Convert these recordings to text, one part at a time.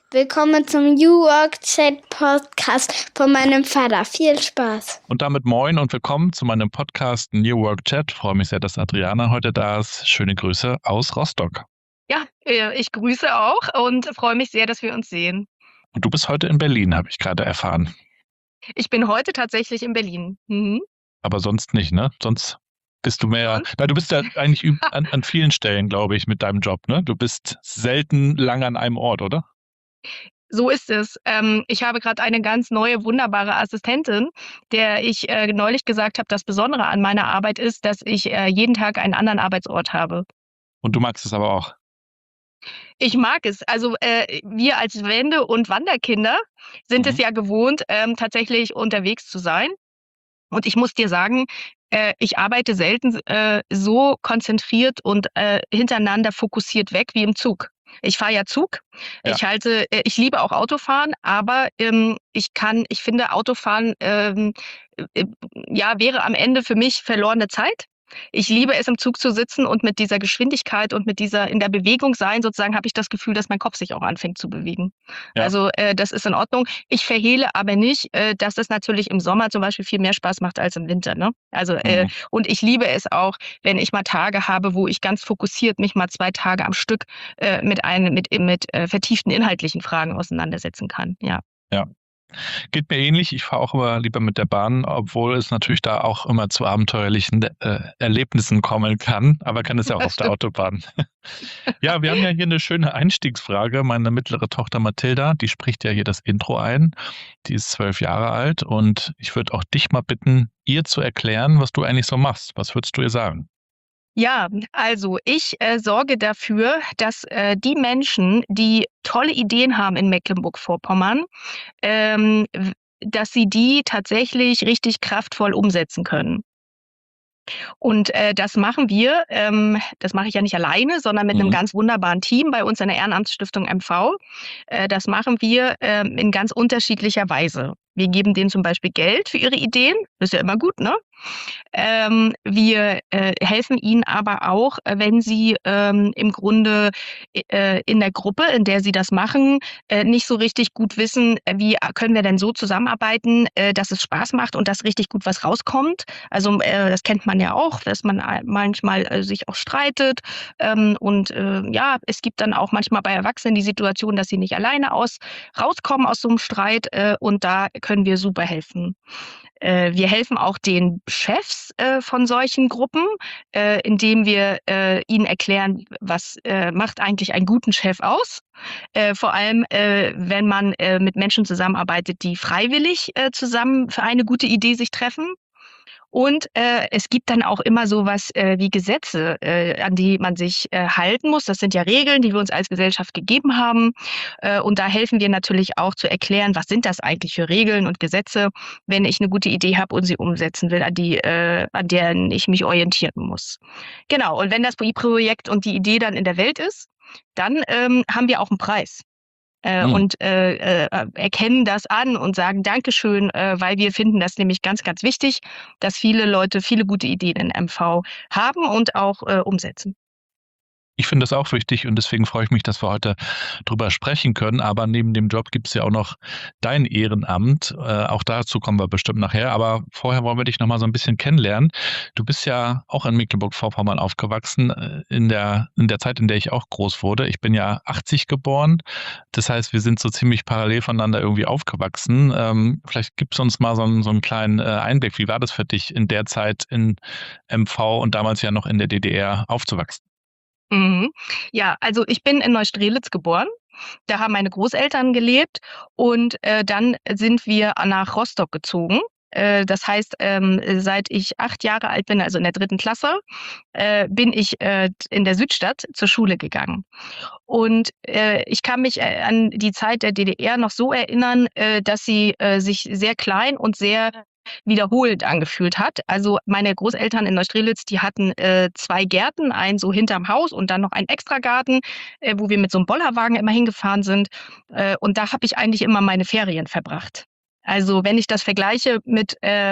Willkommen zum New Work Chat Podcast von meinem Vater. Viel Spaß. Und damit moin und willkommen zu meinem Podcast New Work Chat. Freue mich sehr, dass Adriana heute da ist. Schöne Grüße aus Rostock. Ja, ich grüße auch und freue mich sehr, dass wir uns sehen. Und du bist heute in Berlin, habe ich gerade erfahren. Ich bin heute tatsächlich in Berlin. Aber sonst nicht, ne? Sonst bist du mehr. Du bist ja eigentlich an vielen Stellen, glaube ich, mit deinem Job, ne? Du bist selten lang an einem Ort, oder? So ist es. Ich habe gerade eine ganz neue, wunderbare Assistentin, der ich neulich gesagt habe, das Besondere an meiner Arbeit ist, dass ich jeden Tag einen anderen Arbeitsort habe. Und du magst es aber auch. Ich mag es. Also wir als Wende- und Wanderkinder sind es ja gewohnt, tatsächlich unterwegs zu sein. Und ich muss dir sagen, ich arbeite selten so konzentriert und hintereinander fokussiert weg wie im Zug. Ich fahre ja Zug. Ja. Ich liebe auch Autofahren, aber ich finde Autofahren wäre am Ende für mich verlorene Zeit. Ich liebe es, im Zug zu sitzen und mit dieser Geschwindigkeit und mit dieser in der Bewegung sein, sozusagen, habe ich das Gefühl, dass mein Kopf sich auch anfängt zu bewegen. Ja. Also das ist in Ordnung. Ich verhehle aber nicht, dass es natürlich im Sommer zum Beispiel viel mehr Spaß macht als im Winter. Ne? Also und ich liebe es auch, wenn ich mal Tage habe, wo ich ganz fokussiert mich mal 2 Tage am Stück mit vertieften inhaltlichen Fragen auseinandersetzen kann. Ja. Geht mir ähnlich. Ich fahre auch immer lieber mit der Bahn, obwohl es natürlich da auch immer zu abenteuerlichen Erlebnissen kommen kann. Aber kann es ja auch auf der Autobahn. Ja, wir haben ja hier eine schöne Einstiegsfrage. Meine mittlere Tochter Mathilda, die spricht ja hier das Intro ein. Die ist 12 Jahre alt und ich würde auch dich mal bitten, ihr zu erklären, was du eigentlich so machst. Was würdest du ihr sagen? Ja, also ich sorge dafür, dass die Menschen, die tolle Ideen haben in Mecklenburg-Vorpommern, dass sie die tatsächlich richtig kraftvoll umsetzen können. Und das machen wir, das mache ich ja nicht alleine, sondern mit einem ganz wunderbaren Team bei uns in der Ehrenamtsstiftung MV. Das machen wir in ganz unterschiedlicher Weise. Wir geben denen zum Beispiel Geld für ihre Ideen, das ist ja immer gut, ne? Wir helfen ihnen aber auch, wenn sie im Grunde in der Gruppe, in der sie das machen, nicht so richtig gut wissen, wie können wir denn so zusammenarbeiten, dass es Spaß macht und dass richtig gut was rauskommt. Also das kennt man ja auch, dass man manchmal sich auch streitet. Es gibt dann auch manchmal bei Erwachsenen die Situation, dass sie nicht alleine rauskommen aus so einem Streit und da können wir super helfen. Wir helfen auch den Chefs von solchen Gruppen, indem wir ihnen erklären, was macht eigentlich einen guten Chef aus. Vor allem, wenn man mit Menschen zusammenarbeitet, die freiwillig zusammen für eine gute Idee sich treffen. Und es gibt dann auch immer sowas wie Gesetze, an die man sich halten muss. Das sind ja Regeln, die wir uns als Gesellschaft gegeben haben. Und da helfen wir natürlich auch zu erklären, was sind das eigentlich für Regeln und Gesetze, wenn ich eine gute Idee habe und sie umsetzen will, an deren ich mich orientieren muss. Genau, und wenn das Projekt und die Idee dann in der Welt ist, dann haben wir auch einen Preis. Und erkennen das an und sagen Dankeschön, weil wir finden das nämlich ganz, ganz wichtig, dass viele Leute viele gute Ideen in MV haben und auch umsetzen. Ich finde das auch wichtig und deswegen freue ich mich, dass wir heute drüber sprechen können. Aber neben dem Job gibt es ja auch noch dein Ehrenamt. Auch dazu kommen wir bestimmt nachher. Aber vorher wollen wir dich noch mal so ein bisschen kennenlernen. Du bist ja auch in Mecklenburg-Vorpommern aufgewachsen, in der Zeit, in der ich auch groß wurde. Ich bin ja 80 geboren. Das heißt, wir sind so ziemlich parallel voneinander irgendwie aufgewachsen. Vielleicht gibst du uns mal so einen kleinen Einblick. Wie war das für dich in der Zeit in MV und damals ja noch in der DDR aufzuwachsen? Ja, also ich bin in Neustrelitz geboren. Da haben meine Großeltern gelebt und dann sind wir nach Rostock gezogen. Das heißt, seit ich 8 Jahre alt bin, also in der 3. Klasse, bin ich in der Südstadt zur Schule gegangen. Und ich kann mich an die Zeit der DDR noch so erinnern, dass sie sich sehr klein und sehr wiederholend angefühlt hat. Also meine Großeltern in Neustrelitz, die hatten 2 Gärten, einen so hinterm Haus und dann noch einen Extragarten, wo wir mit so einem Bollerwagen immer hingefahren sind. Und da habe ich eigentlich immer meine Ferien verbracht. Also wenn ich das vergleiche mit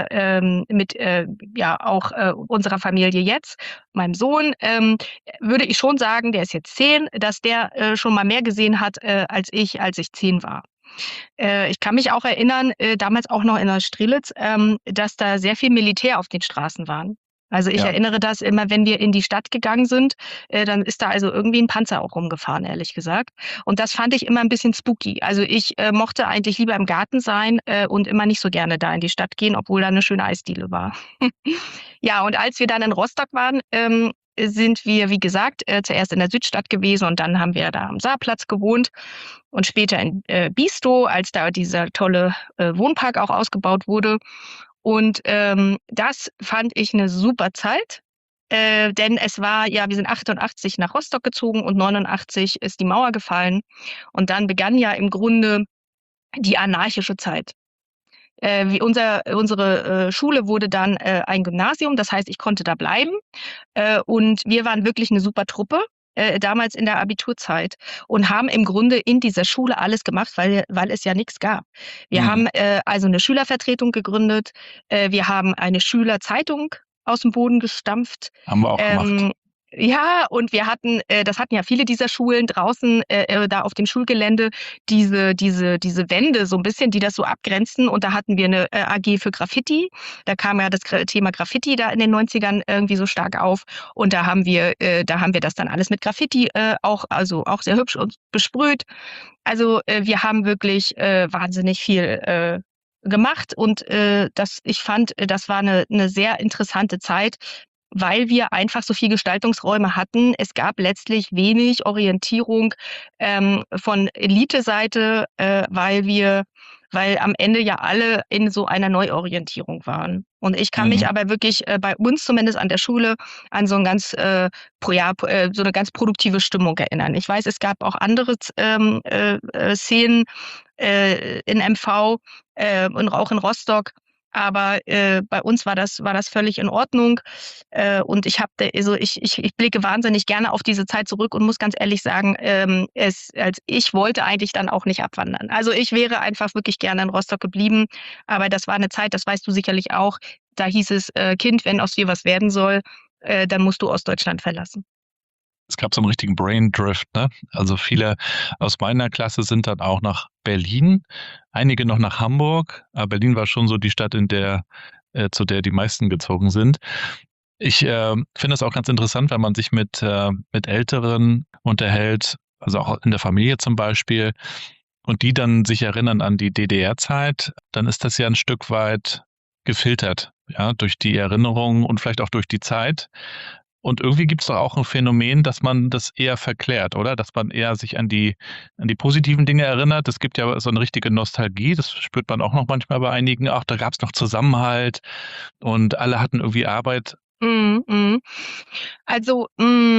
unserer Familie jetzt, meinem Sohn, würde ich schon sagen, der ist jetzt 10, dass der schon mal mehr gesehen hat als ich 10 war. Ich kann mich auch erinnern, damals auch noch in Neustrelitz, dass da sehr viel Militär auf den Straßen waren. Also ich Ja. erinnere das immer, wenn wir in die Stadt gegangen sind, dann ist da also irgendwie ein Panzer auch rumgefahren, ehrlich gesagt. Und das fand ich immer ein bisschen spooky. Also ich mochte eigentlich lieber im Garten sein und immer nicht so gerne da in die Stadt gehen, obwohl da eine schöne Eisdiele war. Ja, und als wir dann in Rostock waren, sind wir, wie gesagt, zuerst in der Südstadt gewesen und dann haben wir da am Saarplatz gewohnt und später in Bistow, als da dieser tolle Wohnpark auch ausgebaut wurde. Und das fand ich eine super Zeit, denn es war ja, wir sind 88 nach Rostock gezogen und 89 ist die Mauer gefallen. Und dann begann ja im Grunde die anarchische Zeit. Unsere Schule wurde dann ein Gymnasium, das heißt, ich konnte da bleiben. Und wir waren wirklich eine super Truppe, damals in der Abiturzeit und haben im Grunde in dieser Schule alles gemacht, weil es ja nichts gab. Wir haben also eine Schülervertretung gegründet, wir haben eine Schülerzeitung aus dem Boden gestampft. Haben wir auch gemacht. Ja, und wir hatten, das hatten ja viele dieser Schulen draußen, da auf dem Schulgelände, diese Wände so ein bisschen, die das so abgrenzen. Und da hatten wir eine AG für Graffiti. Da kam ja das Thema Graffiti da in den 90ern irgendwie so stark auf. Und da haben wir das dann alles mit Graffiti auch sehr hübsch und besprüht. Also wir haben wirklich wahnsinnig viel gemacht und ich fand, das war eine sehr interessante Zeit, weil wir einfach so viel Gestaltungsräume hatten. Es gab letztlich wenig Orientierung von Elite-Seite, weil am Ende ja alle in so einer Neuorientierung waren. Und ich kann mich aber wirklich bei uns zumindest an der Schule an so ein so eine ganz produktive Stimmung erinnern. Ich weiß, es gab auch andere Szenen in MV und auch in Rostock. Aber bei uns war das völlig in Ordnung. Und ich blicke wahnsinnig gerne auf diese Zeit zurück und muss ganz ehrlich sagen, ich wollte eigentlich dann auch nicht abwandern. Also ich wäre einfach wirklich gerne in Rostock geblieben. Aber das war eine Zeit, das weißt du sicherlich auch, da hieß es, Kind, wenn aus dir was werden soll, dann musst du Ostdeutschland verlassen. Es gab so einen richtigen Braindrift, ne? Also viele aus meiner Klasse sind dann auch nach Berlin, einige noch nach Hamburg, aber Berlin war schon so die Stadt, zu der die meisten gezogen sind. Ich finde es auch ganz interessant, wenn man sich mit Älteren unterhält, also auch in der Familie zum Beispiel, und die dann sich erinnern an die DDR-Zeit, dann ist das ja ein Stück weit gefiltert, ja, durch die Erinnerungen und vielleicht auch durch die Zeit. Und irgendwie gibt es doch auch ein Phänomen, dass man das eher verklärt, oder? Dass man eher sich an die positiven Dinge erinnert. Es gibt ja so eine richtige Nostalgie, das spürt man auch noch manchmal bei einigen. Ach, da gab es noch Zusammenhalt und alle hatten irgendwie Arbeit. Also,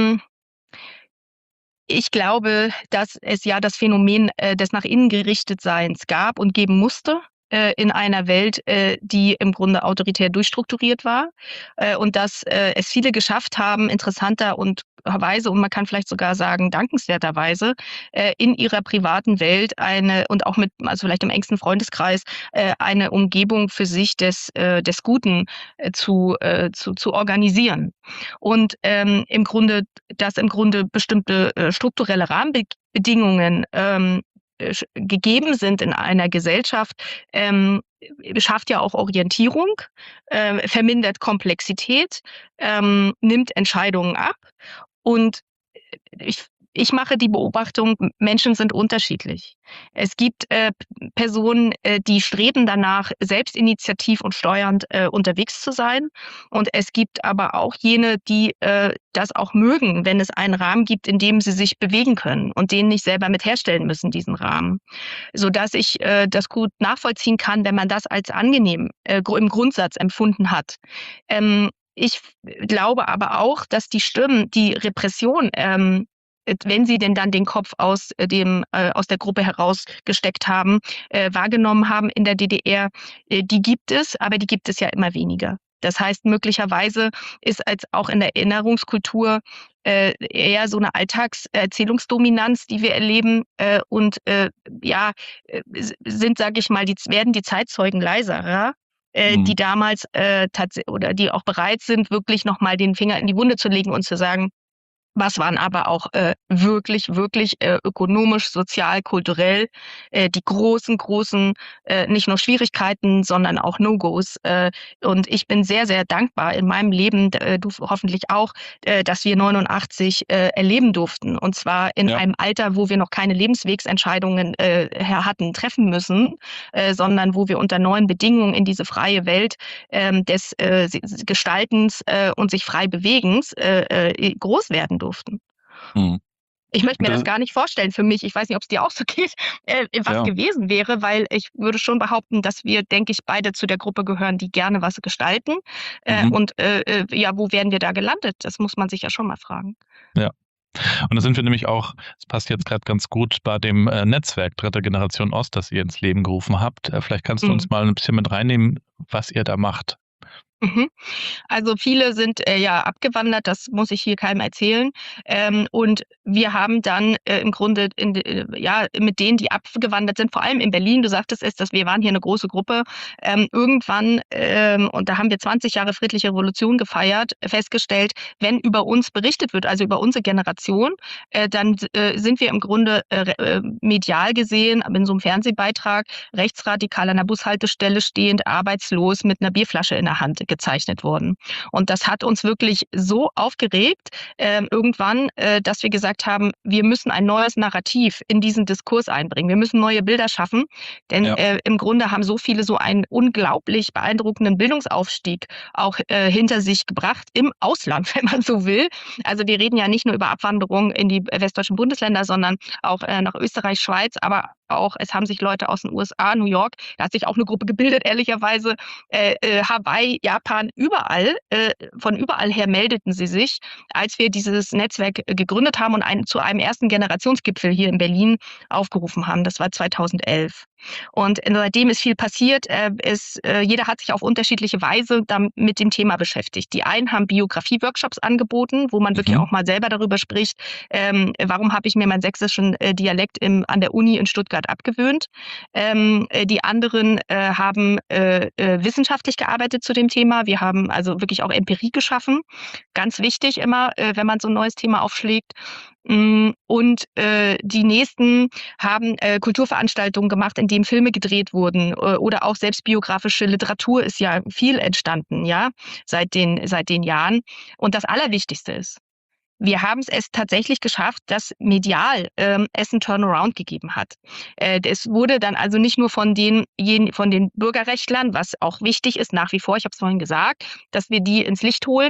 ich glaube, dass es ja das Phänomen des nach innen gerichtet Seins gab und geben musste in einer Welt, die im Grunde autoritär durchstrukturiert war und dass es viele geschafft haben, interessanterweise und man kann vielleicht sogar sagen dankenswerterweise, in ihrer privaten Welt also vielleicht im engsten Freundeskreis, eine Umgebung für sich des Guten zu organisieren. Und im Grunde bestimmte strukturelle Rahmenbedingungen gegeben sind in einer Gesellschaft, schafft ja auch Orientierung, vermindert Komplexität, nimmt Entscheidungen ab. Und ich mache die Beobachtung, Menschen sind unterschiedlich. Es gibt Personen, die streben danach, selbstinitiativ und steuernd unterwegs zu sein. Und es gibt aber auch jene, die das auch mögen, wenn es einen Rahmen gibt, in dem sie sich bewegen können und den nicht selber mit herstellen müssen, diesen Rahmen. Sodass ich das gut nachvollziehen kann, wenn man das als angenehm im Grundsatz empfunden hat. Ich glaube aber auch, dass die Stimmen, die Repression, wenn sie denn dann den Kopf aus der Gruppe herausgesteckt haben, wahrgenommen haben in der DDR, die gibt es, aber die gibt es ja immer weniger. Das heißt, möglicherweise ist als auch in der Erinnerungskultur eher so eine Alltagserzählungsdominanz, die wir erleben, sind, sage ich mal, werden die Zeitzeugen leiser, die damals oder die auch bereit sind, wirklich nochmal den Finger in die Wunde zu legen und zu sagen, was waren aber auch wirklich ökonomisch, sozial, kulturell die großen, nicht nur Schwierigkeiten, sondern auch No-Gos. Und ich bin sehr, sehr dankbar in meinem Leben, du hoffentlich auch, dass wir 89 erleben durften. Und zwar in einem Alter, wo wir noch keine Lebenswegsentscheidungen hatten treffen müssen, sondern wo wir unter neuen Bedingungen in diese freie Welt des Gestaltens und sich frei Bewegens groß werden durften. Ich möchte mir das gar nicht vorstellen für mich. Ich weiß nicht, ob es dir auch so geht, was gewesen wäre, weil ich würde schon behaupten, dass wir, denke ich, beide zu der Gruppe gehören, die gerne was gestalten. Wo wären wir da gelandet? Das muss man sich ja schon mal fragen. Ja. Und da sind wir nämlich auch, es passt jetzt gerade ganz gut, bei dem Netzwerk Dritte Generation Ost, das ihr ins Leben gerufen habt. Vielleicht kannst du uns mal ein bisschen mit reinnehmen, was ihr da macht. Also viele sind abgewandert, das muss ich hier keinem erzählen. Und wir haben dann im Grunde mit denen, die abgewandert sind, vor allem in Berlin, du sagtest es, dass wir waren hier eine große Gruppe, irgendwann, und da haben wir 20 Jahre friedliche Revolution gefeiert, festgestellt, wenn über uns berichtet wird, also über unsere Generation, dann sind wir im Grunde medial gesehen, in so einem Fernsehbeitrag, rechtsradikal an der Bushaltestelle stehend, arbeitslos mit einer Bierflasche in der Hand gezeichnet worden. Und das hat uns wirklich so aufgeregt irgendwann, dass wir gesagt haben, wir müssen ein neues Narrativ in diesen Diskurs einbringen. Wir müssen neue Bilder schaffen, denn im Grunde haben so viele so einen unglaublich beeindruckenden Bildungsaufstieg auch hinter sich gebracht im Ausland, wenn man so will. Also wir reden ja nicht nur über Abwanderung in die westdeutschen Bundesländer, sondern auch nach Österreich, Schweiz, aber auch, es haben sich Leute aus den USA, New York, da hat sich auch eine Gruppe gebildet, ehrlicherweise, Hawaii, Japan, überall, von überall her meldeten sie sich, als wir dieses Netzwerk gegründet haben und zu einem ersten Generationsgipfel hier in Berlin aufgerufen haben. Das war 2011. Und seitdem ist viel passiert. Jeder hat sich auf unterschiedliche Weise mit dem Thema beschäftigt. Die einen haben Biografie-Workshops angeboten, wo man wirklich auch mal selber darüber spricht, warum habe ich mir meinen sächsischen Dialekt an der Uni in Stuttgart abgewöhnt. Die anderen haben wissenschaftlich gearbeitet zu dem Thema. Wir haben also wirklich auch Empirie geschaffen. Ganz wichtig immer, wenn man so ein neues Thema aufschlägt. Und die nächsten haben Kulturveranstaltungen gemacht, in denen Filme gedreht wurden oder auch selbstbiografische Literatur ist ja viel entstanden, seit den Jahren. Und das Allerwichtigste ist, wir haben es tatsächlich geschafft, dass medial es einen Turnaround gegeben hat. Es wurde dann also nicht nur von den Bürgerrechtlern, was auch wichtig ist nach wie vor, ich habe es vorhin gesagt, dass wir die ins Licht holen.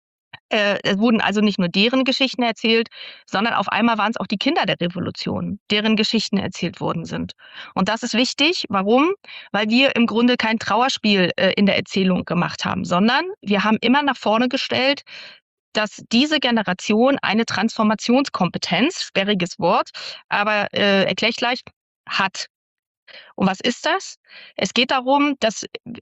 Es wurden also nicht nur deren Geschichten erzählt, sondern auf einmal waren es auch die Kinder der Revolution, deren Geschichten erzählt worden sind. Und das ist wichtig. Warum? Weil wir im Grunde kein Trauerspiel in der Erzählung gemacht haben, sondern wir haben immer nach vorne gestellt, dass diese Generation eine Transformationskompetenz, sperriges Wort, aber erkläre ich gleich, hat. Und was ist das? Es geht darum, dass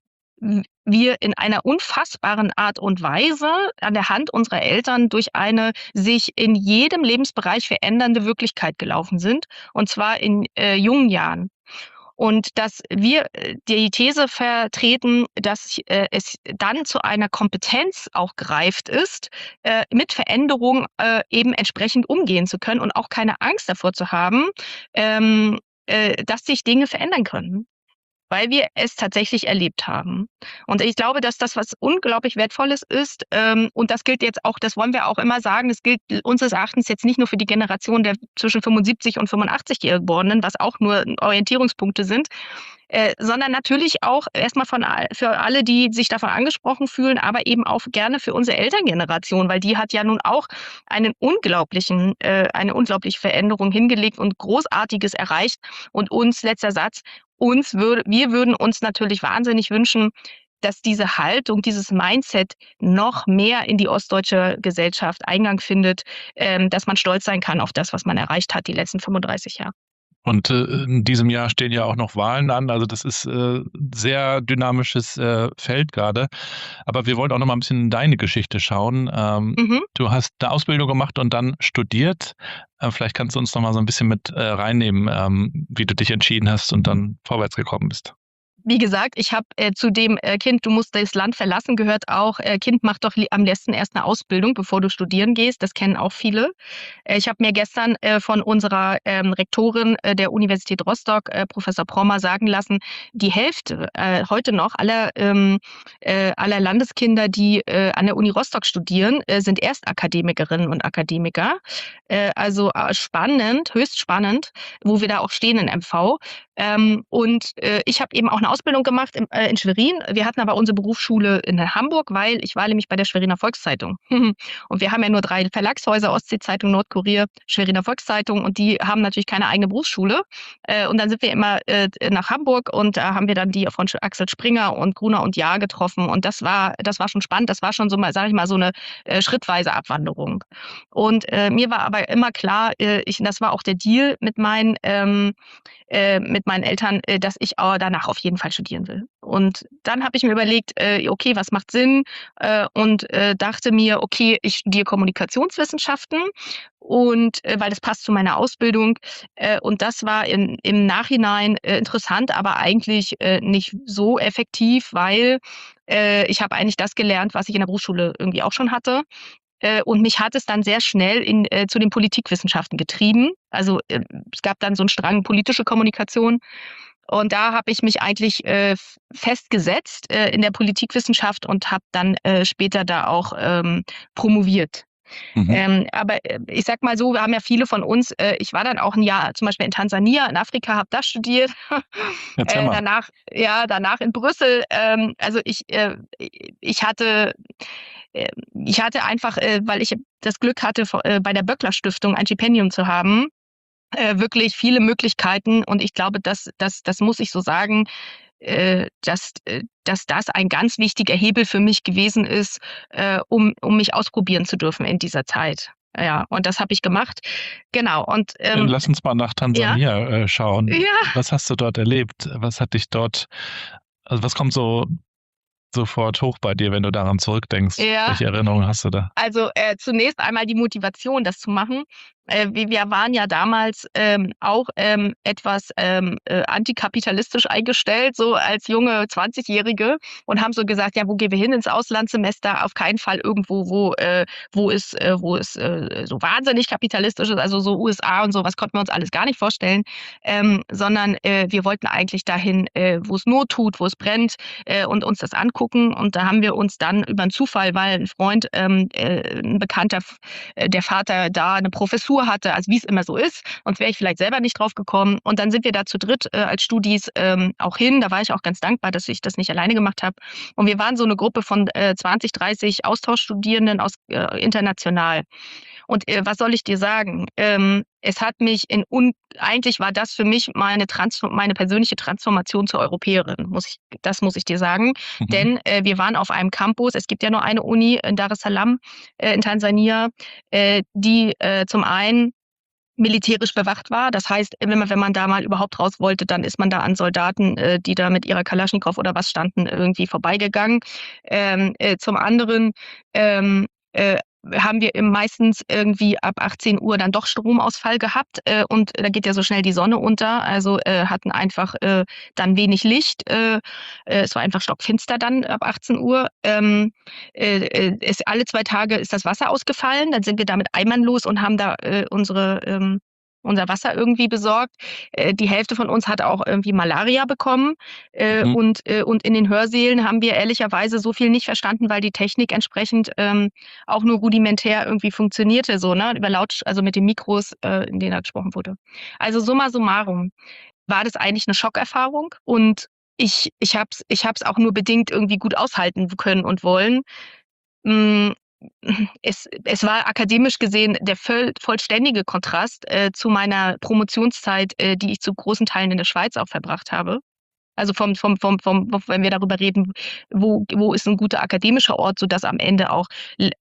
wir in einer unfassbaren Art und Weise an der Hand unserer Eltern durch eine sich in jedem Lebensbereich verändernde Wirklichkeit gelaufen sind, und zwar in jungen Jahren. Und dass wir die These vertreten, dass es dann zu einer Kompetenz auch gereift ist, mit Veränderung eben entsprechend umgehen zu können und auch keine Angst davor zu haben, dass sich Dinge verändern können, weil wir es tatsächlich erlebt haben. Und ich glaube, dass das was unglaublich Wertvolles ist. Und das gilt jetzt auch, das wollen wir auch immer sagen, das gilt unseres Erachtens jetzt nicht nur für die Generation der zwischen 75 und 85 Geborenen, was auch nur Orientierungspunkte sind, sondern natürlich auch erstmal für alle, die sich davon angesprochen fühlen, aber eben auch gerne für unsere Elterngeneration, weil die hat ja nun auch eine unglaubliche Veränderung hingelegt und Großartiges erreicht. Und uns, letzter Satz, wir würden uns natürlich wahnsinnig wünschen, dass diese Haltung, dieses Mindset noch mehr in die ostdeutsche Gesellschaft Eingang findet, dass man stolz sein kann auf das, was man erreicht hat die letzten 35 Jahre. Und in diesem Jahr stehen ja auch noch Wahlen an. Also das ist sehr dynamisches Feld gerade. Aber wir wollen auch noch mal ein bisschen in deine Geschichte schauen. Mhm. Du hast eine Ausbildung gemacht und dann studiert. Vielleicht kannst du uns noch mal so ein bisschen mit reinnehmen, wie du dich entschieden hast und dann vorwärts gekommen bist. Wie gesagt, ich habe zu dem Kind, du musst das Land verlassen, gehört auch, Kind, mach doch am besten erst eine Ausbildung, bevor du studieren gehst. Das kennen auch viele. Ich habe mir gestern von unserer Rektorin der Universität Rostock, Professor Prommer, sagen lassen, die Hälfte heute noch aller Landeskinder, die an der Uni Rostock studieren, sind Erstakademikerinnen und Akademiker. Also spannend, höchst spannend, wo wir da auch stehen in MV. Ich habe eben auch eine Ausbildung gemacht in Schwerin. Wir hatten aber unsere Berufsschule in Hamburg, weil ich war nämlich bei der Schweriner Volkszeitung. Und wir haben ja nur 3 Verlagshäuser, Ostsee-Zeitung, Nordkurier, Schweriner Volkszeitung, und die haben natürlich keine eigene Berufsschule. Und dann sind wir immer nach Hamburg, und da haben wir dann die von Axel Springer und Gruner und Jahr getroffen. Und das war schon spannend. Das war schon so mal, sage ich mal, so eine schrittweise Abwanderung. Und mir war aber immer klar, das war auch der Deal mit meinen Eltern, dass ich danach auf jeden Fall studieren will. Und dann habe ich mir überlegt, okay, was macht Sinn? Und dachte mir, okay, ich studiere Kommunikationswissenschaften, und weil das passt zu meiner Ausbildung. Und das war im Nachhinein interessant, aber eigentlich nicht so effektiv, weil ich habe eigentlich das gelernt, was ich in der Berufsschule irgendwie auch schon hatte. Und mich hat es dann sehr schnell zu den Politikwissenschaften getrieben. Also es gab dann so einen Strang politische Kommunikation. Und da habe ich mich eigentlich festgesetzt in der Politikwissenschaft und habe dann später da auch promoviert. Mhm. Aber ich sag mal so, wir haben ja viele von uns, ich war dann auch ein Jahr zum Beispiel in Tansania, in Afrika, habe das studiert. Erzähl mal. Danach in Brüssel. Also ich hatte einfach, weil ich das Glück hatte, bei der Böckler Stiftung ein Stipendium zu haben, wirklich viele Möglichkeiten. Und ich glaube, das muss ich so sagen, dass das ein ganz wichtiger Hebel für mich gewesen ist, um mich ausprobieren zu dürfen in dieser Zeit. Ja, und das habe ich gemacht. Genau. Und Lass uns mal nach ja, Tansania schauen. ja, Was hast du dort erlebt? Was hat dich dort, also was kommt so sofort hoch bei dir, wenn du daran zurückdenkst? ja. Welche Erinnerungen hast du da? Also zunächst einmal die Motivation, das zu machen. Wir waren ja damals auch etwas antikapitalistisch eingestellt, so als junge 20-Jährige, und haben so gesagt, ja, wo gehen wir hin ins Auslandssemester? Auf keinen Fall irgendwo, wo es so wahnsinnig kapitalistisch ist, also so USA und so, was konnten wir uns alles gar nicht vorstellen, sondern wir wollten eigentlich dahin, wo es Not tut, wo es brennt, und uns das angucken. Und da haben wir uns dann über einen Zufall, weil ein Freund, ein Bekannter, der Vater da eine Professur hatte, also wie es immer so ist, sonst wäre ich vielleicht selber nicht drauf gekommen. Und dann sind wir da zu dritt als Studis auch hin. Da war ich auch ganz dankbar, dass ich das nicht alleine gemacht habe. Und wir waren so eine Gruppe von 20, 30 Austauschstudierenden aus international. Und was soll ich dir sagen? Es hat mich eigentlich war das für mich meine persönliche Transformation zur Europäerin, das muss ich dir sagen. Mhm. Denn wir waren auf einem Campus, es gibt ja nur eine Uni in Dar es Salaam in Tansania, die zum einen militärisch bewacht war. Das heißt, wenn man da mal überhaupt raus wollte, dann ist man da an Soldaten, die da mit ihrer Kalaschnikow oder was standen, irgendwie vorbeigegangen. Zum anderen haben wir meistens irgendwie ab 18 Uhr dann doch Stromausfall gehabt, und da geht ja so schnell die Sonne unter, also hatten einfach dann wenig Licht. Es war einfach stockfinster dann ab 18 Uhr. Alle 2 Tage ist das Wasser ausgefallen, dann sind wir da mit Eimern los und haben da unser Wasser irgendwie besorgt. Die Hälfte von uns hat auch irgendwie Malaria bekommen. Mhm. Und in den Hörsälen haben wir ehrlicherweise so viel nicht verstanden, weil die Technik entsprechend auch nur rudimentär irgendwie funktionierte, so, ne, also mit den Mikros, in denen da gesprochen wurde. Also summa summarum war das eigentlich eine Schockerfahrung, und ich hab's auch nur bedingt irgendwie gut aushalten können und wollen. Es war akademisch gesehen der vollständige Kontrast zu meiner Promotionszeit, die ich zu großen Teilen in der Schweiz auch verbracht habe. Also wenn wir darüber reden, wo ist ein guter akademischer Ort, sodass am Ende auch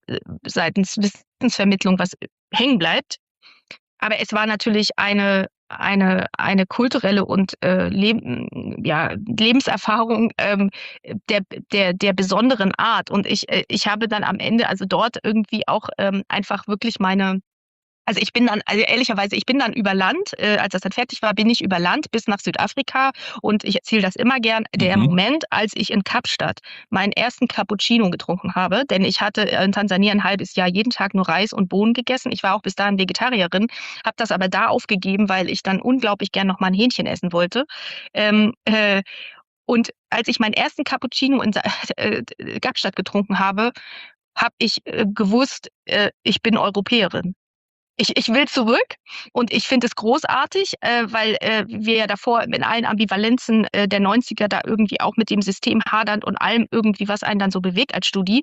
seitens Wissensvermittlung was hängen bleibt. Aber es war natürlich eine eine kulturelle und Lebenserfahrung der besonderen Art. Und ich habe dann am Ende also dort irgendwie auch einfach wirklich also ehrlicherweise, ich bin dann über Land, als das dann fertig war, bin ich über Land bis nach Südafrika, und ich erzähle das immer gern, der Moment, als ich in Kapstadt meinen ersten Cappuccino getrunken habe, denn ich hatte in Tansania ein halbes Jahr jeden Tag nur Reis und Bohnen gegessen. Ich war auch bis dahin Vegetarierin, habe das aber da aufgegeben, weil ich dann unglaublich gern noch mal ein Hähnchen essen wollte. Und als ich meinen ersten Cappuccino in Kapstadt getrunken habe, habe ich gewusst, ich bin Europäerin. Ich will zurück, und ich finde es großartig, weil wir ja davor in allen Ambivalenzen der 90er da irgendwie auch mit dem System hadernd und allem irgendwie, was einen dann so bewegt als Studi.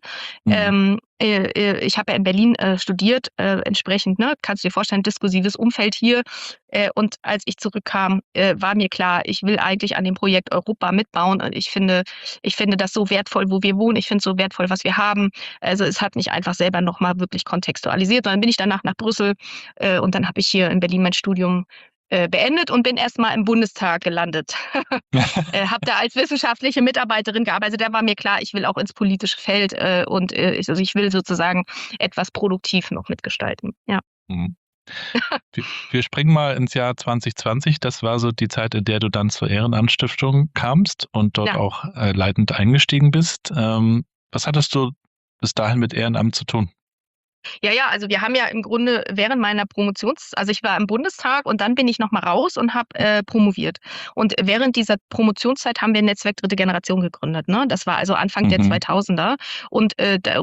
Ich habe ja in Berlin studiert, entsprechend, ne, kannst du dir vorstellen, diskursives Umfeld hier. Und als ich zurückkam, war mir klar, ich will eigentlich an dem Projekt Europa mitbauen. Und ich finde das so wertvoll, wo wir wohnen. Ich finde es so wertvoll, was wir haben. Also es hat mich einfach selber nochmal wirklich kontextualisiert. Und dann bin ich danach nach Brüssel, und dann habe ich hier in Berlin mein Studium beendet und bin erstmal im Bundestag gelandet. Habe da als wissenschaftliche Mitarbeiterin gearbeitet. Da war mir klar, ich will auch ins politische Feld, und ich will sozusagen etwas produktiv noch mitgestalten. Ja. Mhm. Wir springen mal ins Jahr 2020. Das war so die Zeit, in der du dann zur Ehrenamtsstiftung kamst und dort auch leitend eingestiegen bist. Was hattest du bis dahin mit Ehrenamt zu tun? Ja, also wir haben ja im Grunde während meiner also ich war im Bundestag und dann bin ich nochmal raus und habe promoviert. Und während dieser Promotionszeit haben wir ein Netzwerk Dritte Generation gegründet. Ne? Das war also Anfang der 2000er. Und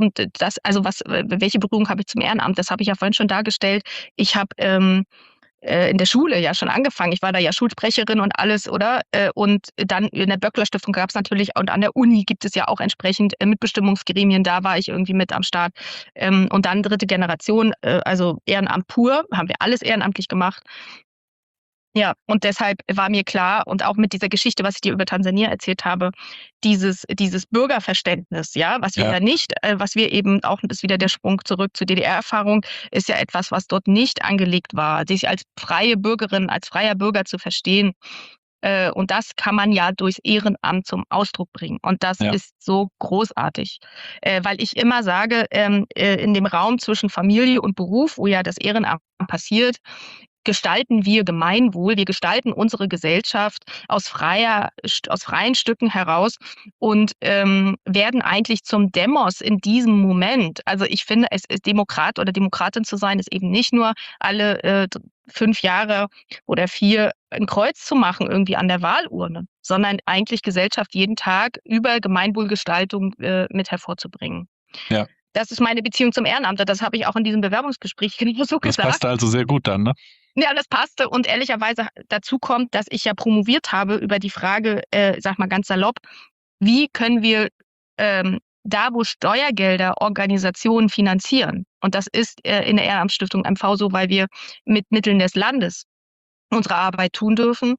welche Berührung habe ich zum Ehrenamt? Das habe ich ja vorhin schon dargestellt. Ich habe in der Schule ja schon angefangen. Ich war da ja Schulsprecherin und alles, oder? Und dann in der Böckler-Stiftung gab es natürlich, und an der Uni gibt es ja auch entsprechend Mitbestimmungsgremien, da war ich irgendwie mit am Start. Und dann dritte Generation, also Ehrenamt pur, haben wir alles ehrenamtlich gemacht. Ja, und deshalb war mir klar, und auch mit dieser Geschichte, was ich dir über Tansania erzählt habe, dieses Bürgerverständnis, ja, was wir da nicht, was wir eben auch, das ist wieder der Sprung zurück zur DDR-Erfahrung, ist ja etwas, was dort nicht angelegt war, sich als freie Bürgerin, als freier Bürger zu verstehen. Und das kann man ja durchs Ehrenamt zum Ausdruck bringen. Und das ist so großartig, weil ich immer sage, in dem Raum zwischen Familie und Beruf, wo ja das Ehrenamt passiert, gestalten wir Gemeinwohl, wir gestalten unsere Gesellschaft aus freien Stücken heraus und werden eigentlich zum Demos in diesem Moment. Also ich finde, es ist Demokrat oder Demokratin zu sein, ist eben nicht nur alle 5 Jahre oder 4 ein Kreuz zu machen irgendwie an der Wahlurne, sondern eigentlich Gesellschaft jeden Tag über Gemeinwohlgestaltung mit hervorzubringen. Ja. Das ist meine Beziehung zum Ehrenamt. Das habe ich auch in diesem Bewerbungsgespräch genauso gesagt. Das passte also sehr gut dann, ne? Ja, das passte. Und ehrlicherweise dazu kommt, dass ich ja promoviert habe über die Frage, sag mal ganz salopp, wie können wir da, wo Steuergelder Organisationen finanzieren, und das ist in der Ehrenamtsstiftung MV so, weil wir mit Mitteln des Landes unsere Arbeit tun dürfen.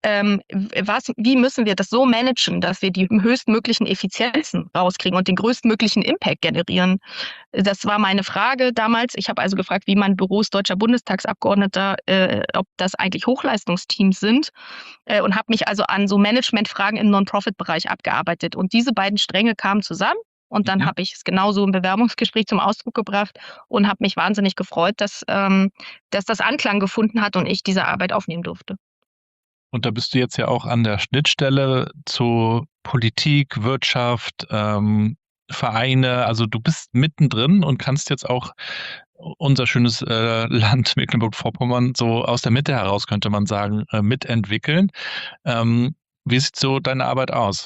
Wie müssen wir das so managen, dass wir die höchstmöglichen Effizienzen rauskriegen und den größtmöglichen Impact generieren? Das war meine Frage damals. Ich habe also gefragt, wie man Büros deutscher Bundestagsabgeordneter, ob das eigentlich Hochleistungsteams sind, und habe mich also an so Managementfragen im Non-Profit-Bereich abgearbeitet. Und diese beiden Stränge kamen zusammen. Und dann habe ich es genauso im Bewerbungsgespräch zum Ausdruck gebracht und habe mich wahnsinnig gefreut, dass das Anklang gefunden hat und ich diese Arbeit aufnehmen durfte. Und da bist du jetzt ja auch an der Schnittstelle zu Politik, Wirtschaft, Vereine. Also du bist mittendrin und kannst jetzt auch unser schönes Land Mecklenburg-Vorpommern so aus der Mitte heraus, könnte man sagen, mitentwickeln. Wie sieht so deine Arbeit aus?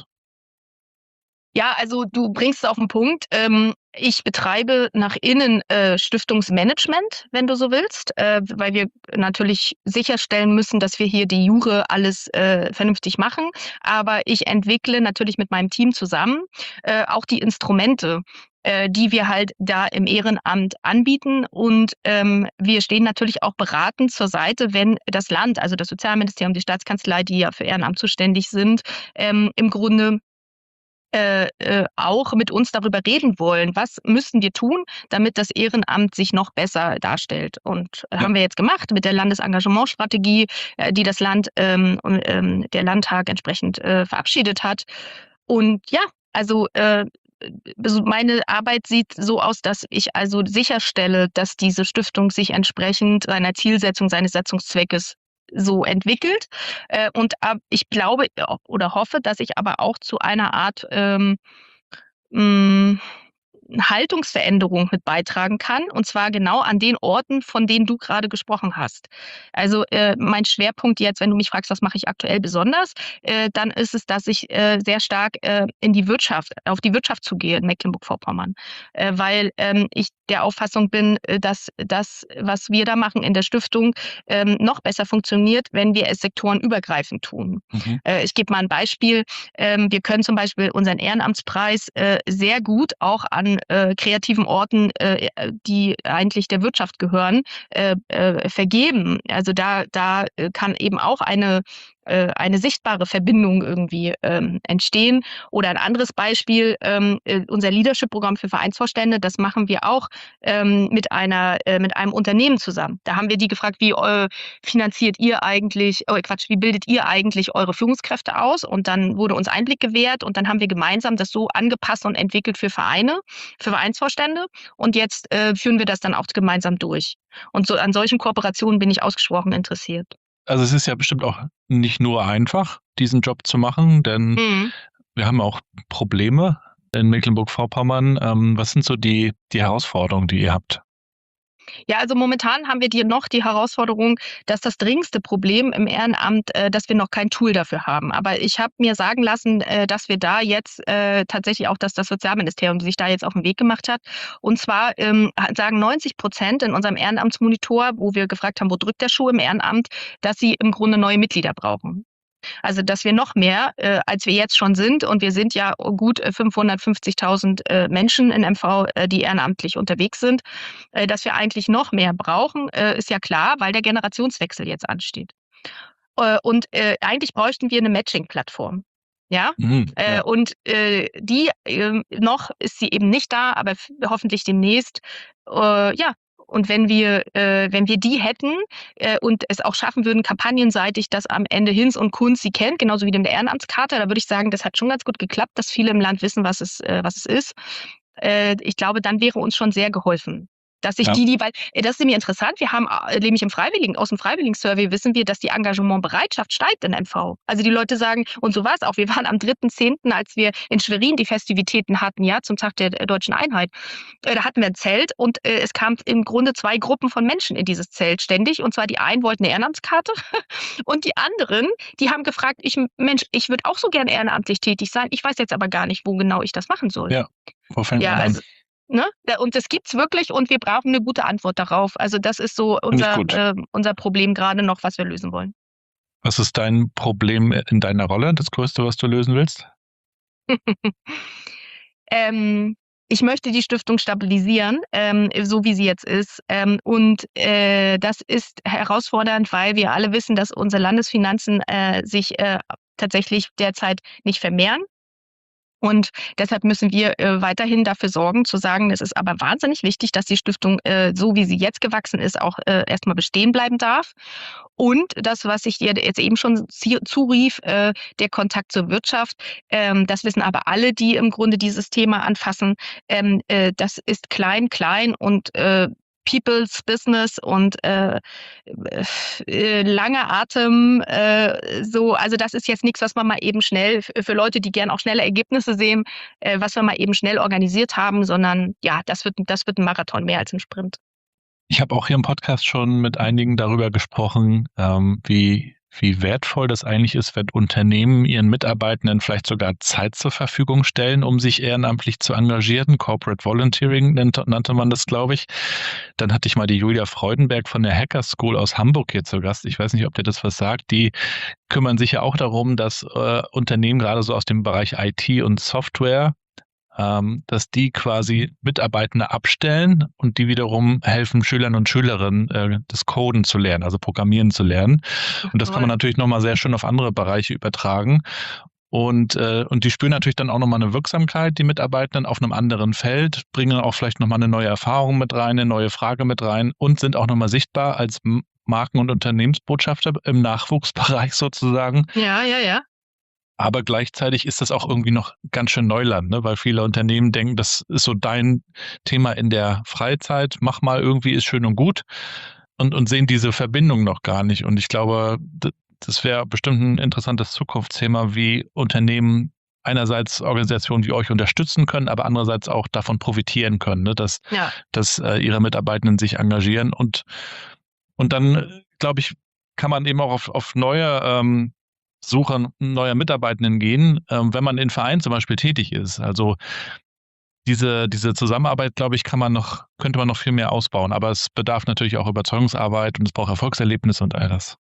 Ja, also du bringst es auf den Punkt. Ich betreibe nach innen Stiftungsmanagement, wenn du so willst, weil wir natürlich sicherstellen müssen, dass wir hier die Jure alles vernünftig machen. Aber ich entwickle natürlich mit meinem Team zusammen auch die Instrumente, die wir halt da im Ehrenamt anbieten. Und wir stehen natürlich auch beratend zur Seite, wenn das Land, also das Sozialministerium, die Staatskanzlei, die ja für Ehrenamt zuständig sind, im Grunde auch mit uns darüber reden wollen, was müssen wir tun, damit das Ehrenamt sich noch besser darstellt. Und haben wir jetzt gemacht mit der Landesengagementstrategie, die das Land, der Landtag entsprechend verabschiedet hat. Und ja, also meine Arbeit sieht so aus, dass ich also sicherstelle, dass diese Stiftung sich entsprechend seiner Zielsetzung, seines Satzungszweckes so entwickelt. Und ich glaube oder hoffe, dass ich aber auch zu einer Art Haltungsveränderung mit beitragen kann, und zwar genau an den Orten, von denen du gerade gesprochen hast. Also mein Schwerpunkt jetzt, wenn du mich fragst, was mache ich aktuell besonders, dann ist es, dass ich sehr stark in die Wirtschaft, auf die Wirtschaft zugehe in Mecklenburg-Vorpommern, weil ich der Auffassung bin, dass das, was wir da machen in der Stiftung, noch besser funktioniert, wenn wir es sektorenübergreifend tun. Ich gebe mal ein Beispiel. Wir können zum Beispiel unseren Ehrenamtspreis sehr gut auch an kreativen Orten, die eigentlich der Wirtschaft gehören, vergeben. Also da kann eben auch eine sichtbare Verbindung irgendwie entstehen. Oder ein anderes Beispiel, unser Leadership-Programm für Vereinsvorstände, das machen wir auch mit einem Unternehmen zusammen. Da haben wir die gefragt, wie wie bildet ihr eigentlich eure Führungskräfte aus? Und dann wurde uns Einblick gewährt und dann haben wir gemeinsam das so angepasst und entwickelt für Vereine, für Vereinsvorstände. Und jetzt führen wir das dann auch gemeinsam durch. Und so an solchen Kooperationen bin ich ausgesprochen interessiert. Also es ist ja bestimmt auch nicht nur einfach, diesen Job zu machen, denn wir haben auch Probleme in Mecklenburg-Vorpommern. Was sind so die Herausforderungen, die ihr habt? Ja, also momentan haben wir die Herausforderung, dass das dringendste Problem im Ehrenamt, dass wir noch kein Tool dafür haben. Aber ich habe mir sagen lassen, dass wir da jetzt tatsächlich auch, dass das Sozialministerium sich da jetzt auf den Weg gemacht hat. Und zwar sagen 90% in unserem Ehrenamtsmonitor, wo wir gefragt haben, wo drückt der Schuh im Ehrenamt, dass sie im Grunde neue Mitglieder brauchen. Also, dass wir noch mehr, als wir jetzt schon sind, und wir sind ja gut 550.000 Menschen in MV, die ehrenamtlich unterwegs sind, dass wir eigentlich noch mehr brauchen, ist ja klar, weil der Generationswechsel jetzt ansteht. Und eigentlich bräuchten wir eine Matching-Plattform. Ja, Ja. und die noch ist sie eben nicht da, aber hoffentlich demnächst. Ja, und wenn wir die hätten und es auch schaffen würden, kampagnenseitig, dass am Ende Hinz und Kunz sie kennt, genauso wie in der Ehrenamtskarte, da würde ich sagen, das hat schon ganz gut geklappt, dass viele im Land wissen, was es ist. Ich glaube, dann wäre uns schon sehr geholfen. Dass sich weil das ist nämlich interessant, wir haben nämlich aus dem Freiwilligen-Survey wissen wir, dass die Engagementbereitschaft steigt in MV. Also die Leute sagen, und so war es auch, wir waren am 3.10., als wir in Schwerin die Festivitäten hatten, ja, zum Tag der Deutschen Einheit, da hatten wir ein Zelt und es kamen im Grunde 2 Gruppen von Menschen in dieses Zelt ständig, und zwar die einen wollten eine Ehrenamtskarte und die anderen, die haben gefragt, ich würde auch so gerne ehrenamtlich tätig sein, ich weiß jetzt aber gar nicht, wo genau ich das machen soll. Ja, wo fängt man an? Also, ne? Und das gibt's wirklich und wir brauchen eine gute Antwort darauf. Also das ist so unser Problem gerade noch, was wir lösen wollen. Was ist dein Problem in deiner Rolle, das größte, was du lösen willst? Ich möchte die Stiftung stabilisieren, so wie sie jetzt ist. Und das ist herausfordernd, weil wir alle wissen, dass unsere Landesfinanzen sich tatsächlich derzeit nicht vermehren. Und deshalb müssen wir weiterhin dafür sorgen, zu sagen, es ist aber wahnsinnig wichtig, dass die Stiftung, so wie sie jetzt gewachsen ist, auch erstmal bestehen bleiben darf. Und das, was ich dir jetzt eben schon zurief, der Kontakt zur Wirtschaft, das wissen aber alle, die im Grunde dieses Thema anfassen, das ist klein und People's Business und langer Atem, also das ist jetzt nichts, was man mal eben schnell, für Leute, die gern auch schnelle Ergebnisse sehen, was wir mal eben schnell organisiert haben, sondern ja, das wird ein Marathon mehr als ein Sprint. Ich habe auch hier im Podcast schon mit einigen darüber gesprochen, wie wertvoll das eigentlich ist, wenn Unternehmen ihren Mitarbeitenden vielleicht sogar Zeit zur Verfügung stellen, um sich ehrenamtlich zu engagieren. Corporate Volunteering nannte man das, glaube ich. Dann hatte ich mal die Julia Freudenberg von der Hacker School aus Hamburg hier zu Gast. Ich weiß nicht, ob dir das was sagt. Die kümmern sich ja auch darum, dass Unternehmen gerade so aus dem Bereich IT und Software, dass die quasi Mitarbeitende abstellen und die wiederum helfen Schülern und Schülerinnen, das Coden zu lernen, also Programmieren zu lernen. Und das kann man natürlich nochmal sehr schön auf andere Bereiche übertragen. Und die spüren natürlich dann auch nochmal eine Wirksamkeit, die Mitarbeitenden auf einem anderen Feld, bringen auch vielleicht nochmal eine neue Erfahrung mit rein, eine neue Frage mit rein und sind auch nochmal sichtbar als Marken- und Unternehmensbotschafter im Nachwuchsbereich sozusagen. Ja, ja, ja. Aber gleichzeitig ist das auch irgendwie noch ganz schön Neuland, ne? Weil viele Unternehmen denken, das ist so dein Thema in der Freizeit, mach mal irgendwie, ist schön und gut und sehen diese Verbindung noch gar nicht. Und ich glaube, das wäre bestimmt ein interessantes Zukunftsthema, wie Unternehmen einerseits Organisationen wie euch unterstützen können, aber andererseits auch davon profitieren können, ne? Ja. Dass ihre Mitarbeitenden sich engagieren. Und dann, glaube ich, kann man eben auch auf neue Suche neuer Mitarbeitenden gehen, wenn man in Vereinen zum Beispiel tätig ist. Also diese Zusammenarbeit, glaube ich, könnte man noch viel mehr ausbauen. Aber es bedarf natürlich auch Überzeugungsarbeit und es braucht Erfolgserlebnisse und all das.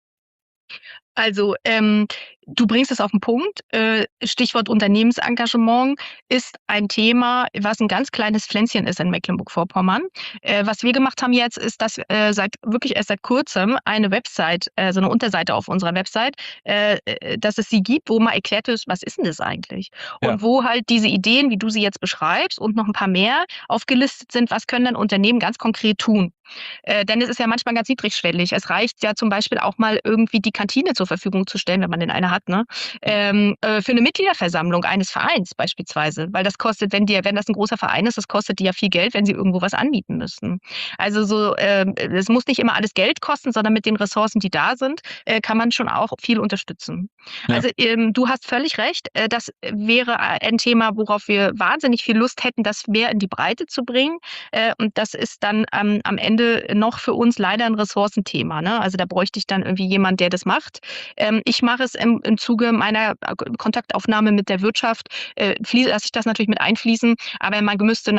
Also, du bringst es auf den Punkt. Stichwort Unternehmensengagement ist ein Thema, was ein ganz kleines Pflänzchen ist in Mecklenburg-Vorpommern. Was wir gemacht haben jetzt, ist, dass wirklich erst seit kurzem eine Website, so eine Unterseite auf unserer Website, dass es sie gibt, wo mal erklärt ist, was ist denn das eigentlich? Ja. Und wo halt diese Ideen, wie du sie jetzt beschreibst und noch ein paar mehr aufgelistet sind, was können dann Unternehmen ganz konkret tun? Denn es ist ja manchmal ganz niedrigschwellig. Es reicht ja zum Beispiel auch mal irgendwie die Kantine zur Verfügung zu stellen, wenn man denn eine hat, ne? Für eine Mitgliederversammlung eines Vereins beispielsweise. Weil das kostet, wenn das ein großer Verein ist, das kostet die ja viel Geld, wenn sie irgendwo was anbieten müssen. Also so, es muss nicht immer alles Geld kosten, sondern mit den Ressourcen, die da sind, kann man schon auch viel unterstützen. Ja. Also du hast völlig recht. Das wäre ein Thema, worauf wir wahnsinnig viel Lust hätten, das mehr in die Breite zu bringen. Und das ist dann am Ende noch für uns leider ein Ressourcenthema, ne? Also da bräuchte ich dann irgendwie jemand, der das macht. Ich mache es im Zuge meiner Kontaktaufnahme mit der Wirtschaft, lasse ich das natürlich mit einfließen, aber man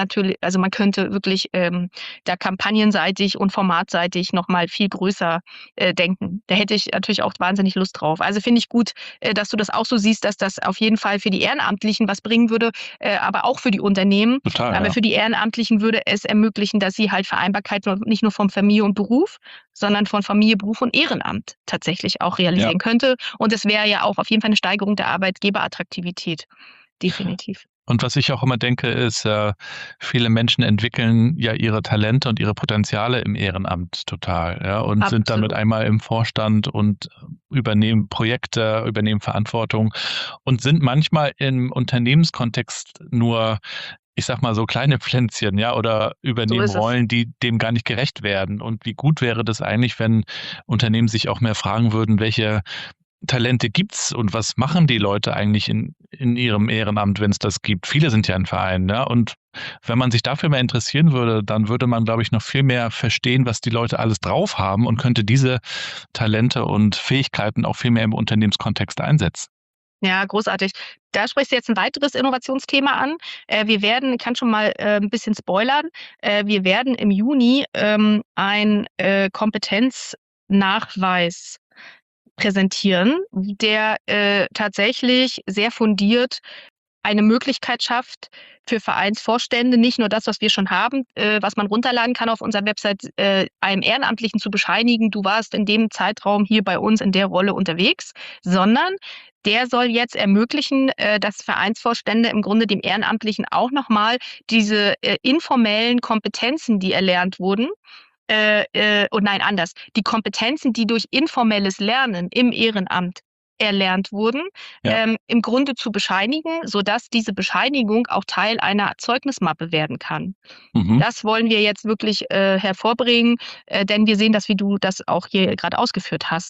könnte wirklich da kampagnenseitig und formatseitig noch mal viel größer denken. Da hätte ich natürlich auch wahnsinnig Lust drauf. Also finde ich gut, dass du das auch so siehst, dass das auf jeden Fall für die Ehrenamtlichen was bringen würde, aber auch für die Unternehmen. Total, Aber ja. für die Ehrenamtlichen würde es ermöglichen, dass sie halt Vereinbarkeit nicht nur von Familie und Beruf, sondern von Familie, Beruf und Ehrenamt tatsächlich auch realisieren könnte. Und es wäre ja auch auf jeden Fall eine Steigerung der Arbeitgeberattraktivität. Definitiv. Und was ich auch immer denke, ist, viele Menschen entwickeln ja ihre Talente und ihre Potenziale im Ehrenamt total, ja, und sind damit einmal im Vorstand und übernehmen Projekte, übernehmen Verantwortung und sind manchmal im Unternehmenskontext nur, ich sag mal, so kleine Pflänzchen, ja, oder übernehmen Rollen, die dem gar nicht gerecht werden. Und wie gut wäre das eigentlich, wenn Unternehmen sich auch mehr fragen würden, welche Talente gibt's und was machen die Leute eigentlich in ihrem Ehrenamt, wenn es das gibt? Viele sind ja in Vereinen, ja, und wenn man sich dafür mehr interessieren würde, dann würde man, glaube ich, noch viel mehr verstehen, was die Leute alles drauf haben und könnte diese Talente und Fähigkeiten auch viel mehr im Unternehmenskontext einsetzen. Ja, großartig. Da sprichst du jetzt ein weiteres Innovationsthema an. Ich kann schon mal ein bisschen spoilern, wir werden im Juni ein Kompetenznachweis präsentieren, der tatsächlich sehr fundiert eine Möglichkeit schafft für Vereinsvorstände, nicht nur das, was wir schon haben, was man runterladen kann auf unserer Website, einem Ehrenamtlichen zu bescheinigen, du warst in dem Zeitraum hier bei uns in der Rolle unterwegs, sondern der soll jetzt ermöglichen, dass Vereinsvorstände im Grunde dem Ehrenamtlichen auch nochmal diese informellen Kompetenzen, die erlernt wurden, die Kompetenzen, die durch informelles Lernen im Ehrenamt erlernt wurden, im Grunde zu bescheinigen, sodass diese Bescheinigung auch Teil einer Zeugnismappe werden kann. Mhm. Das wollen wir jetzt wirklich hervorbringen, denn wir sehen das, wie du das auch hier gerade ausgeführt hast.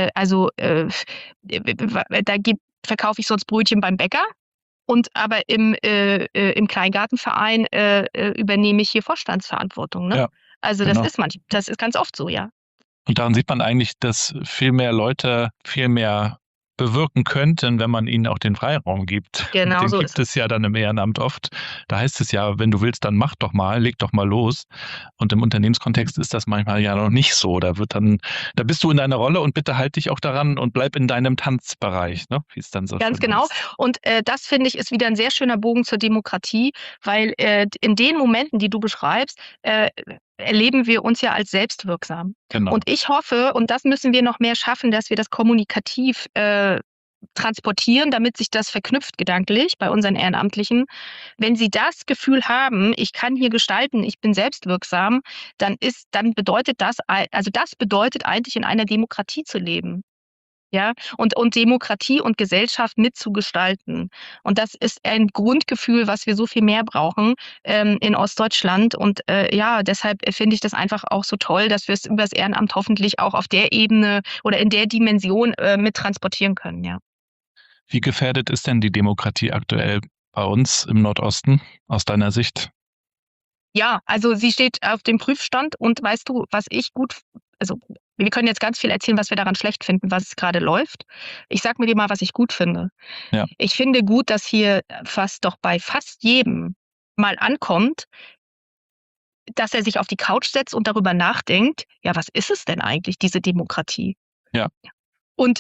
Verkaufe ich sonst Brötchen beim Bäcker. Aber im Kleingartenverein übernehme ich hier Vorstandsverantwortung, ne? Ja, also genau. Das ist ganz oft so, ja. Und daran sieht man eigentlich, dass viel mehr Leute viel mehr bewirken könnten, wenn man ihnen auch den Freiraum gibt. Genau Den so gibt ist es ja dann im Ehrenamt oft. Da heißt es ja, wenn du willst, dann mach doch mal, leg doch mal los. Und im Unternehmenskontext ist das manchmal ja noch nicht so. Da bist du in deiner Rolle und bitte halt dich auch daran und bleib in deinem Tanzbereich, ne? Wie es dann so ganz schön genau. ist. Und das, finde ich, ist wieder ein sehr schöner Bogen zur Demokratie, weil in den Momenten, die du beschreibst, erleben wir uns ja als selbstwirksam. Genau. Und ich hoffe, und das müssen wir noch mehr schaffen, dass wir das kommunikativ transportieren, damit sich das verknüpft gedanklich bei unseren Ehrenamtlichen. Wenn sie das Gefühl haben, ich kann hier gestalten, ich bin selbstwirksam, dann bedeutet das bedeutet eigentlich in einer Demokratie zu leben. Ja, und Demokratie und Gesellschaft mitzugestalten. Und das ist ein Grundgefühl, was wir so viel mehr brauchen in Ostdeutschland. Und deshalb finde ich das einfach auch so toll, dass wir es über das Ehrenamt hoffentlich auch auf der Ebene oder in der Dimension mit transportieren können, ja. Wie gefährdet ist denn die Demokratie aktuell bei uns im Nordosten aus deiner Sicht? Ja, also sie steht auf dem Prüfstand und weißt du, wir können jetzt ganz viel erzählen, was wir daran schlecht finden, was gerade läuft. Ich sag mir dir mal, was ich gut finde. Ja. Ich finde gut, dass hier bei fast jedem mal ankommt, dass er sich auf die Couch setzt und darüber nachdenkt, ja, was ist es denn eigentlich, diese Demokratie? Ja. Und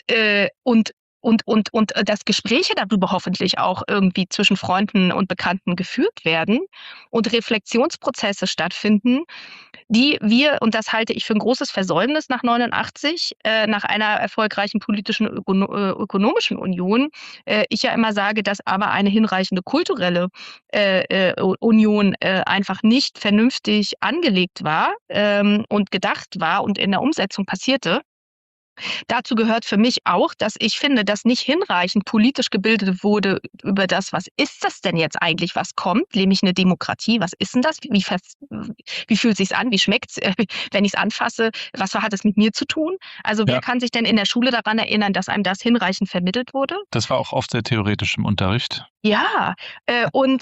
dass Gespräche darüber hoffentlich auch irgendwie zwischen Freunden und Bekannten geführt werden und Reflexionsprozesse stattfinden, die wir, und das halte ich für ein großes Versäumnis nach 89, nach einer erfolgreichen politischen ökonomischen Union, ich ja immer sage, dass aber eine hinreichende kulturelle Union einfach nicht vernünftig angelegt war und gedacht war und in der Umsetzung passierte. Dazu gehört für mich auch, dass ich finde, dass nicht hinreichend politisch gebildet wurde über das, was ist das denn jetzt eigentlich, was kommt, nämlich eine Demokratie, was ist denn das, wie fühlt sich's an, wie schmeckt's, wenn ich's anfasse, was hat es mit mir zu tun? Also wer kann sich denn in der Schule daran erinnern, dass einem das hinreichend vermittelt wurde? Das war auch oft sehr theoretisch im Unterricht. Ja, und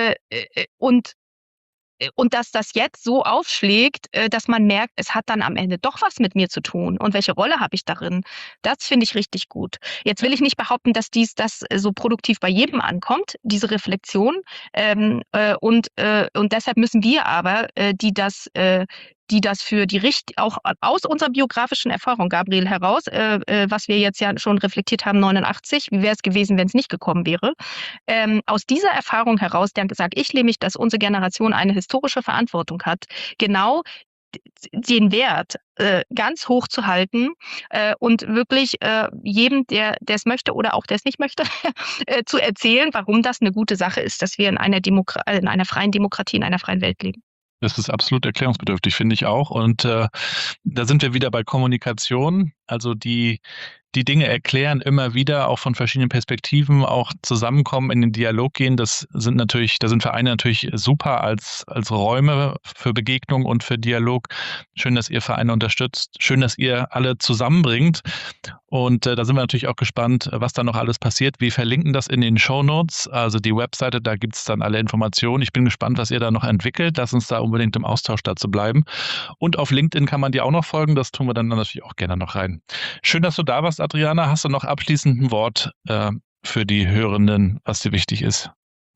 dass das jetzt so aufschlägt, dass man merkt, es hat dann am Ende doch was mit mir zu tun. Und welche Rolle habe ich darin? Das finde ich richtig gut. Jetzt will ich nicht behaupten, dass das so produktiv bei jedem ankommt, diese Reflexion. Und deshalb müssen wir aber, die das für auch aus unserer biografischen Erfahrung, Gabriel, heraus, was wir jetzt ja schon reflektiert haben, 89, wie wäre es gewesen, wenn es nicht gekommen wäre? Aus dieser Erfahrung heraus, sage ich nämlich, dass unsere Generation eine historische Verantwortung hat, genau den Wert ganz hoch zu halten und wirklich jedem, der es möchte oder auch der es nicht möchte, zu erzählen, warum das eine gute Sache ist, dass wir in einer freien Demokratie, in einer freien Welt leben. Das ist absolut erklärungsbedürftig, finde ich auch. Und da sind wir wieder bei Kommunikation. Also die Dinge erklären immer wieder, auch von verschiedenen Perspektiven, auch zusammenkommen, in den Dialog gehen. Da sind Vereine natürlich super als Räume für Begegnung und für Dialog. Schön, dass ihr Vereine unterstützt. Schön, dass ihr alle zusammenbringt. Und da sind wir natürlich auch gespannt, was da noch alles passiert. Wir verlinken das in den Shownotes, also die Webseite, da gibt es dann alle Informationen. Ich bin gespannt, was ihr da noch entwickelt. Lass uns da unbedingt im Austausch dazu bleiben. Und auf LinkedIn kann man dir auch noch folgen. Das tun wir dann natürlich auch gerne noch rein. Schön, dass du da warst, Adriana. Hast du noch abschließend ein Wort für die Hörenden, was dir wichtig ist?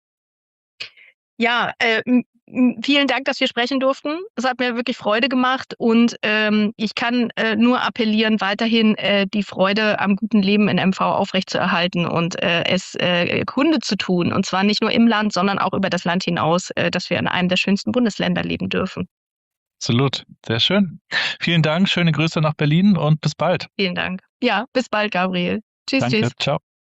Ja, vielen Dank, dass wir sprechen durften. Es hat mir wirklich Freude gemacht und ich kann nur appellieren, weiterhin die Freude am guten Leben in MV aufrechtzuerhalten und es Kunde zu tun. Und zwar nicht nur im Land, sondern auch über das Land hinaus, dass wir in einem der schönsten Bundesländer leben dürfen. Absolut, sehr schön. Vielen Dank, schöne Grüße nach Berlin und bis bald. Vielen Dank. Ja, bis bald, Gabriel. Tschüss, Danke, tschüss. ciao.